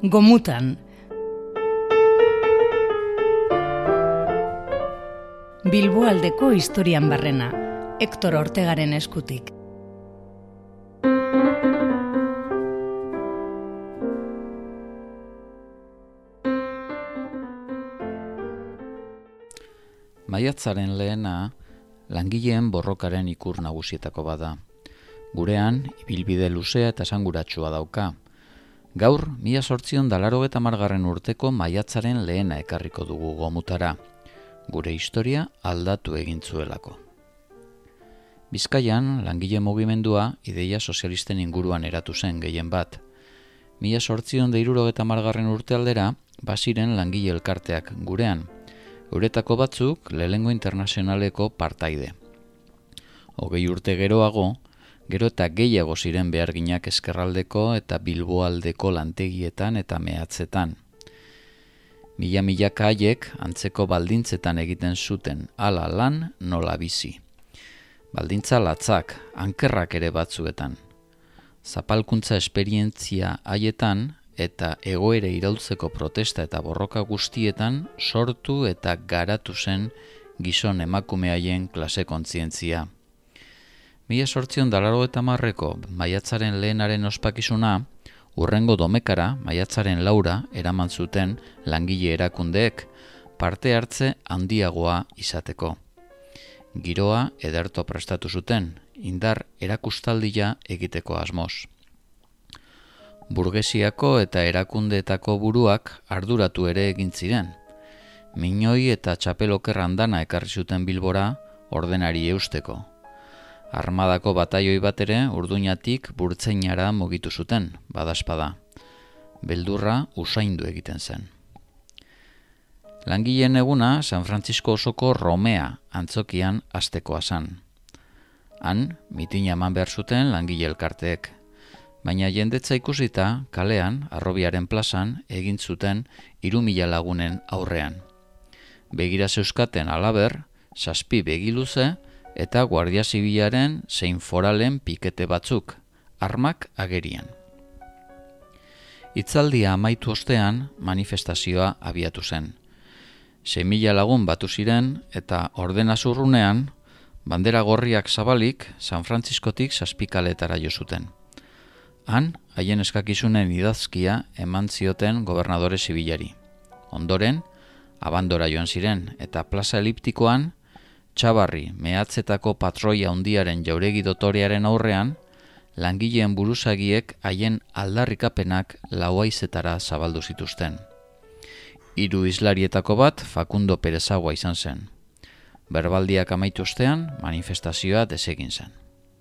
Gomutan. Bilboaldeko historian barrena, Hektor Ortegaren eskutik. Maiatzaren lehena, langileen borrokaren ikur nagusietako bada. Gurean, ibilbide luzea eta esanguratsua dauka. Gaur, 1880 urteko maiatzaren lehena ekarriko dugu Gomutara. Gure historia aldatu egin zuelako. Bizkaian, langile mugimendua ideia sozialisten inguruan eratu zen gehien bat. 1870 urte aldera, baziren langile elkarteak gurean. Euretako batzuk Lehenengo Internazionaleko partaide. 20 urte geroago, gero eta gehiago ziren beharginak ezkerraldeko eta Bilboaldeko lantegietan eta mehatzetan. Milaka haiek antzeko baldintzetan egiten zuten hala lan nola bizi. Baldintza latzak, ankerrak ere batzuetan. Zapalkuntza esperientzia haietan eta egoere iraultzeko protesta eta borroka guztietan sortu eta garatu zen gizon emakume haien klase kontzientzia. 1880ko maiatzaren lehenaren ospakizuna, hurrengo domekara, maiatzaren laura, eraman zuten langile erakundeek, parte hartze handiagoa izateko. Giroa ederto prestatu zuten, indar erakustaldia egiteko asmoz. Burgesiako eta erakundeetako buruak arduratu ere egin ziren. Minoi eta txapeloker andana ekarri zuten Bilbora ordenari eusteko. Armadako bataioi bat ere Urduñatik Burtzeinara mugitu zuten, badaspada. Beldurra usaindu egiten zen. Langileen eguna San Francisco osoko Romea antzokian hastekoa zen. Han, mitina eman behar zuten langile elkarteek. Baina jendetza ikusita, kalean, Harrobiaren plazan, egin zuten 3.000 lagunen aurrean. Begira zeuskaten halaber, 7 begi luze eta Guardia Zibilaren zein foralen pikete batzuk, armak agerian. Hitzaldia amaitu ostean, manifestazioa abiatu zen. 6.000 lagun batu ziren eta ordena zurrunean, bandera gorriak zabalik San Franciscotik 7 kaletara jo zuten. Han, haien eskakizunen idazkia eman zioten gobernadore zibilari. Ondoren, abandora joan ziren eta plaza eliptikoan, Txabarri mehatzetako patroia handiaren jauregi dotorearen aurrean, langileen buruzagiek haien aldarrikapenak lauaizetara zabaldu zituzten. 3 hizlarietako bat Facundo Perezagoa izan zen. Berbaldiak amaitu ostean, manifestazioa desegin zen.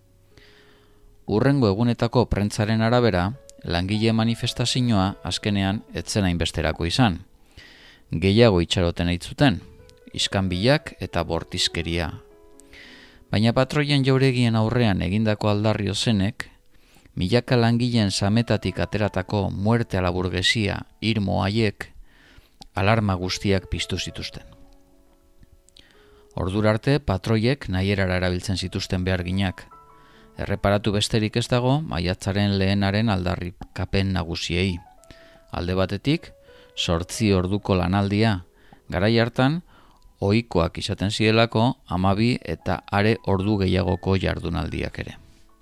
Hurrengo egunetako prentzaren arabera, langile manifestazioa azkenean etzen hainbesterako izan. Gehiago itxaroten eitzuten, iskanbilak eta bortizkeria. Baina patroien jauregien aurrean egindako aldarrio zenek, milaka langileen sametatik ateratako muerte a la burguesia irmo haiek, alarma guztiak piztu zituzten. Ordura arte patroiek nahierara erabiltzen zituzten beharginak. Erreparatu besterik ez dago maiatzaren lehenaren aldarrikapen nagusiei. Alde batetik, 8 orduko lanaldia, garai hartan, ohikoak izaten zirelako 12 eta are ordu gehiagoko jardunaldiak ere.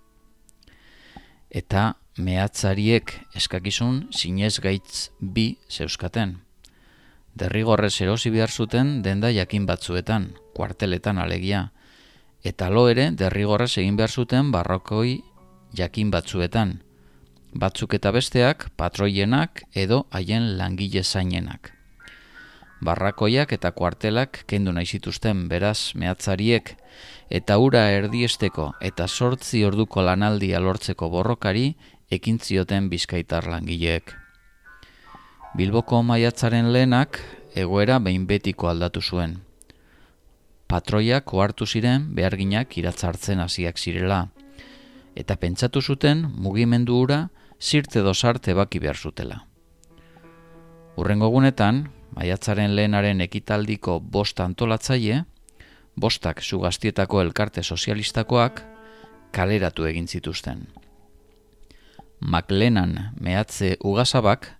Eta mehatzariek eskakizun zinezgaitz bi zeuskaten. Derrigorrez erosi behar zuten denda jakin batzuetan, kuarteletan alegia, eta lo ere derrigorrez egin behar zuten barrokoi jakin batzuetan, batzuk eta besteak patroienak edo haien langile zainenak. Barrakoiak eta kuartelak kendu nahi zituzten beraz mehatzariek eta ura erdiesteko eta 8 orduko lanaldia lortzeko borrokari ekin zioten bizkaitar langileek. Bilboko maiatzaren lehenak egoera behin betiko aldatu zuen. Patroiak ohartu ziren beharginak iratzartzen hasiak zirela, eta pentsatu zuten mugimendu hura zirt edo sart ebaki behar zutela. Hurrengo egunetan, maiatzaren lehenaren ekitaldiko 5 antolatzaile, 5 Sugaztietako elkarte sozialistakoak kaleratu egin zituzten. Maklenan mehatze ugazabak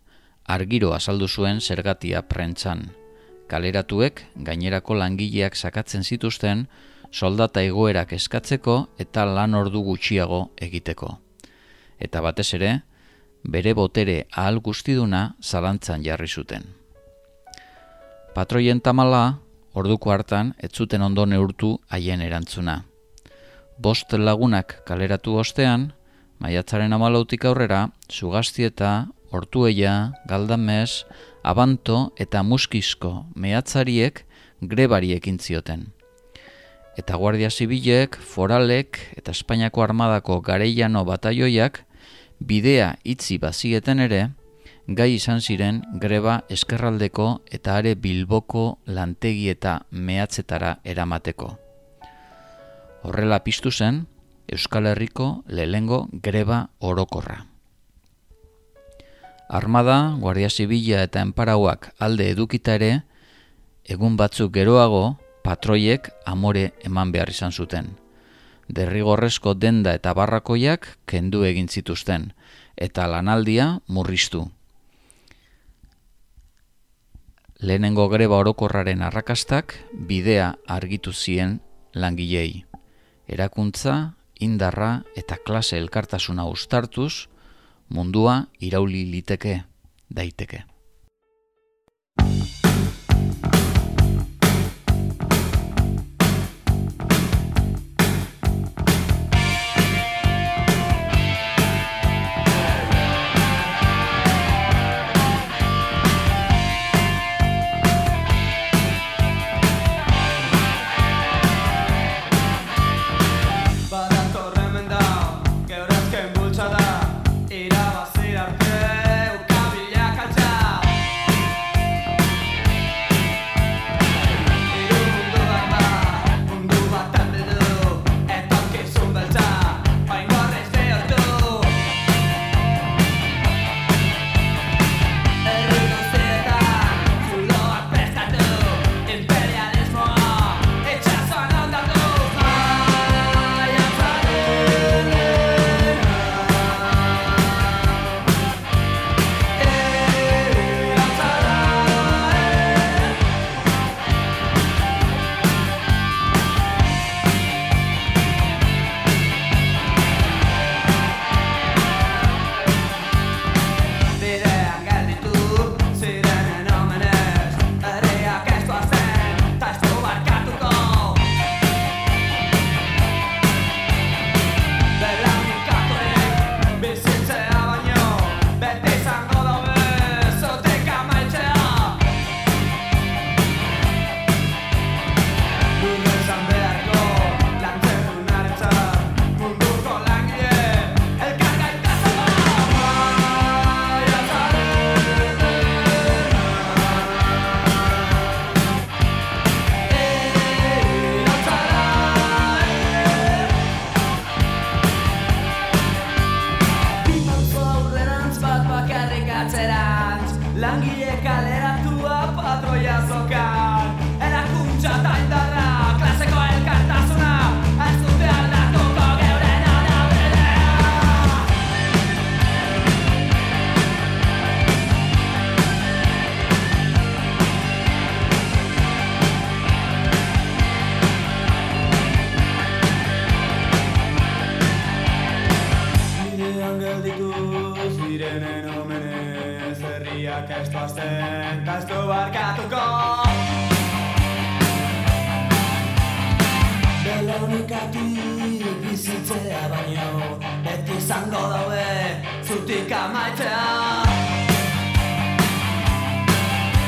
argiro azaldu zuen zergatia prentzan. Kaleratuek gainerako langileak sakatzen zituzten soldata egoerak eskatzeko eta lan ordu gutxiago egiteko. Eta batez ere, bere botere ahal guztiduna zalantzan jarri zuten. Patroien tamala, orduko hartan, ez zuten ondo neurtu haien erantzuna. 5 lagunak kaleratu ostean, maiatzaren 14 aurrera, Sugaztieta, Ortuella, Galdames, Abanto eta Muskizko mehatzariek grebari ekin zioten. Eta Guardia Zibilek, Foralek eta Espainiako Armadako Garellano bataioiak bidea itzi bazieten ere, gai izan ziren greba eskerraldeko eta are Bilboko lantegi eta mehatzetara eramateko. Horrela piztu zen Euskal Herriko lehenengo greba orokorra. Armada, Guardia Zibila eta enparauak alde edukita ere, egun batzuk geroago, patroiek amore eman behar izan zuten. Derrigorrezko denda eta barrakoiak kendu egin zituzten, eta lanaldia murriztu. Lehenengo greba orokorraren arrakastak bidea argitu zien langilei. Erakuntza, indarra eta klase elkartasuna uztartuz, mundua irauli daiteke.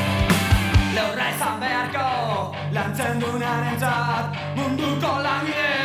Munduko langile